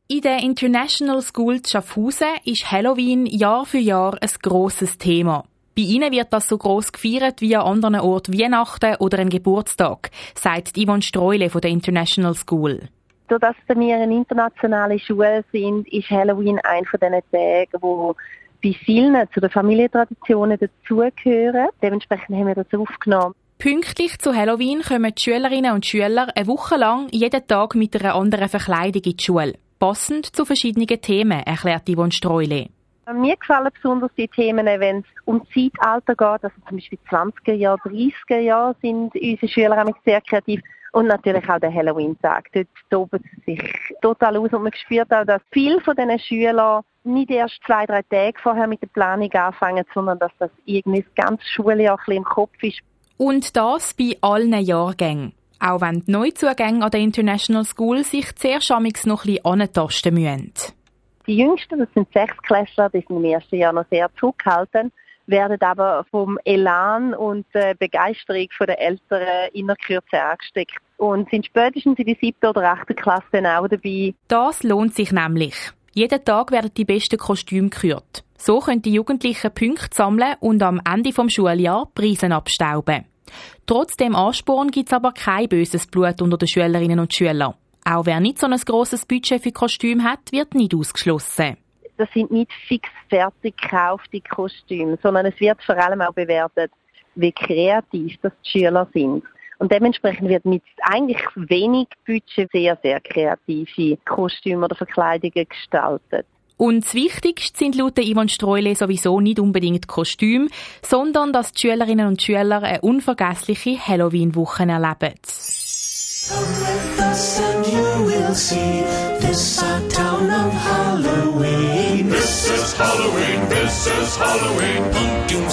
In der International School Schaffhausen ist Halloween Jahr für Jahr ein grosses Thema. Bei ihnen wird das so gross gefeiert wie an anderen Orten Weihnachten oder ein Geburtstag, sagt Yvonne Streule von der International School. Dadurch, dass wir eine internationale Schule sind, ist Halloween einer von diesen Tagen, wo bei vielen zu den Familientraditionen dazugehören. Dementsprechend haben wir das aufgenommen. Pünktlich zu Halloween kommen die Schülerinnen und Schüler eine Woche lang jeden Tag mit einer anderen Verkleidung in die Schule. Passend zu verschiedenen Themen, erklärt Yvonne Streule. Mir gefallen besonders die Themen, wenn es um Zeitalter geht, also zum Beispiel 20er Jahre, 30er Jahre sind unsere Schüler sehr kreativ. Und natürlich auch der Halloween-Tag. Dort toben sie sich total aus und man spürt auch, dass viele von diesen Schülern nicht erst 2-3 Tage vorher mit der Planung anfangen, sondern dass das irgendwie das ganze Schuljahr ein bisschen im Kopf ist. Und das bei allen Jahrgängen. Auch wenn die Neuzugänge an der International School sich zuerst schamigs noch ein bisschen antasten müssen. Die Jüngsten, das sind 6-Klässler, die sind im ersten Jahr noch sehr zurückhaltend, werden aber vom Elan und der Begeisterung der Eltern in der Kürze angesteckt und sind spätestens in die 7. oder 8. Klasse dann auch dabei. Das lohnt sich nämlich. Jeden Tag werden die besten Kostüme gekürt. So können die Jugendlichen Punkte sammeln und am Ende des Schuljahres Preise abstauben. Trotz dem Ansporn gibt es aber kein böses Blut unter den Schülerinnen und Schülern. Auch wer nicht so ein grosses Budget für Kostüme hat, wird nicht ausgeschlossen. Das sind nicht fix fertig gekaufte Kostüme, sondern es wird vor allem auch bewertet, wie kreativ das die Schüler sind. Und dementsprechend wird mit eigentlich wenig Budget sehr, sehr kreative Kostüme oder Verkleidungen gestaltet. Und das Wichtigste sind laut Yvonne Streule sowieso nicht unbedingt Kostüme, sondern dass die Schülerinnen und Schüler eine unvergessliche Halloween-Woche erleben. Come with us and you will see this our town of Halloween. This is Halloween, this is Halloween. Pumpkins